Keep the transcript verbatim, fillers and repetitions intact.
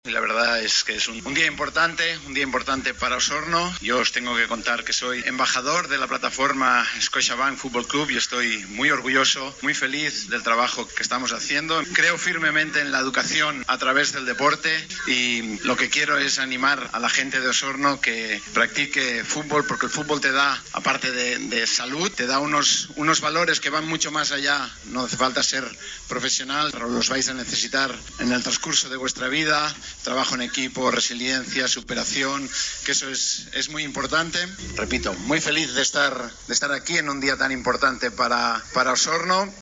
La verdad es que es un, un día importante, un día importante para Osorno. Yo os tengo que contar que soy embajador de la plataforma Scotiabank Fútbol Club y estoy muy orgulloso, muy feliz del trabajo que estamos haciendo. Creo firmemente en la educación a través del deporte y lo que quiero es animar a la gente de Osorno que practique fútbol, porque el fútbol te da, aparte de, de salud, te da unos, unos valores que van mucho más allá. No hace falta ser profesional, pero los vais a necesitar en el transcurso de vuestra vida. Trabajo en equipo, resiliencia, superación, que eso es, es muy importante. Repito, muy feliz de estar, de estar aquí en un día tan importante para, para Osorno.